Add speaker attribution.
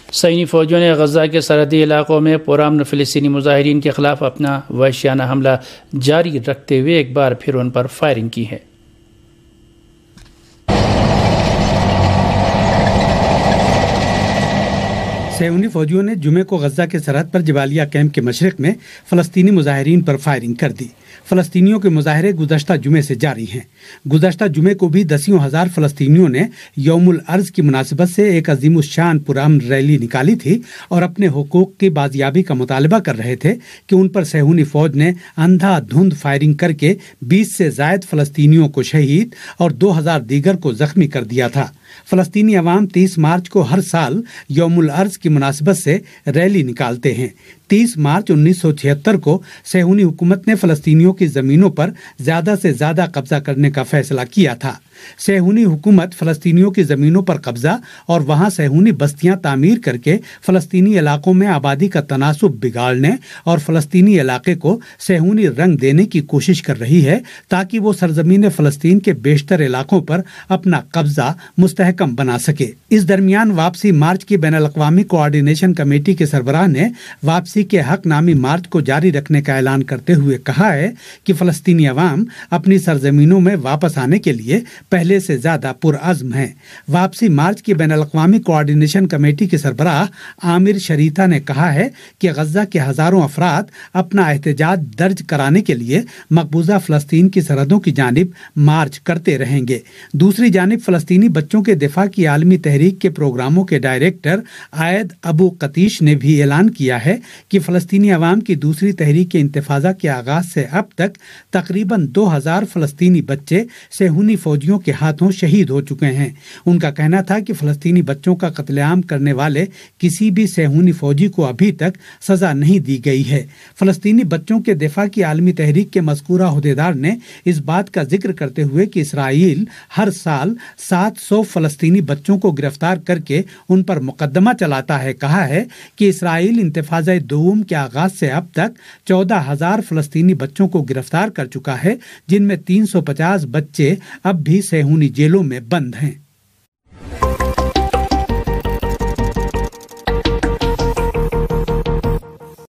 Speaker 1: صہیونی فوجیوں نے غزہ کے سرحدی علاقوں میں پرامن فلسطینی مظاہرین کے خلاف اپنا وحشیانہ حملہ جاری رکھتے ہوئے ایک بار پھر ان پر فائرنگ کی ہے۔
Speaker 2: صہیونی فوجیوں نے جمعے کو غزہ کے سرحد پر جبالیہ کیمپ کے مشرق میں فلسطینی مظاہرین پر فائرنگ کر دی۔ فلسطینیوں کے مظاہرے گزشتہ جمعے سے جاری ہیں۔ گزشتہ جمعے کو بھی دسیوں ہزار فلسطینیوں نے یوم الارض کی مناسبت سے ایک عظیم الشان پرامن ریلی نکالی تھی اور اپنے حقوق کی بازیابی کا مطالبہ کر رہے تھے کہ ان پر صہیونی فوج نے اندھا دھند فائرنگ کر کے 20 سے زائد فلسطینیوں کو شہید اور 2000 دیگر کو زخمی کر دیا تھا۔ فلسطینی عوام 30 مارچ کو ہر سال یوم الارض کی مناسبت سے ریلی نکالتے ہیں۔ 30 مارچ 1976 کو صہیونی حکومت نے فلسطینیوں کی زمینوں پر زیادہ سے زیادہ قبضہ کرنے کا فیصلہ کیا تھا۔ صہیونی حکومت فلسطینیوں کی زمینوں پر قبضہ اور وہاں صہیونی بستیاں تعمیر کر کے فلسطینی علاقوں میں آبادی کا تناسب بگاڑنے اور فلسطینی علاقے کو صہیونی رنگ دینے کی کوشش کر رہی ہے تاکہ وہ سرزمین فلسطین کے بیشتر علاقوں پر اپنا قبضہ مستحکم بنا سکے۔ اس درمیان واپسی مارچ کی بین الاقوامی کوآرڈینیشن کمیٹی کے سربراہ نے واپسی کے حق نامی مارچ کو جاری رکھنے کا اعلان کرتے ہوئے کہا ہے کہ فلسطینی عوام اپنی سرزمینوں میں واپس آنے کے لیے پہلے سے زیادہ پرعزم ہیں۔ واپسی مارچ کی بین الاقوامی کوآرڈینیشن کمیٹی کے سربراہ عامر شریتا نے کہا ہے کہ غزہ کے ہزاروں افراد اپنا احتجاج درج کرانے کے لیے مقبوضہ فلسطین کی سرحدوں کی جانب مارچ کرتے رہیں گے۔ دوسری جانب فلسطینی بچوں کے دفاع کی عالمی تحریک کے پروگراموں کے ڈائریکٹر عائد ابو قتیش نے بھی اعلان کیا ہے کہ فلسطینی عوام کی دوسری تحریک انتفاضہ کے آغاز سے اب تک تقریباً 2000 فلسطینی بچے صہیونی فوجیوں کے ہاتھوں شہید ہو چکے ہیں۔ ان کا کہنا تھا کہ فلسطینی بچوں کا قتل عام کرنے والے کسی بھی صہیونی فوجی کو ابھی تک سزا نہیں دی گئی ہے۔ فلسطینی بچوں کے دفاع کی عالمی تحریک کے مذکورہ عہدیدار نے اس بات کا ذکر کرتے ہوئے کہ اسرائیل ہر سال 700 فلسطینی بچوں کو گرفتار کر کے ان پر مقدمہ چلاتا ہے، کہا ہے کہ اسرائیل انتفاضہ دوم کے آغاز سے اب تک 14,000 فلسطینی بچوں کو گرفتار کر چکا ہے، جن میں 350 بچے اب بھی صہیونی جیلوں میں بند ہیں۔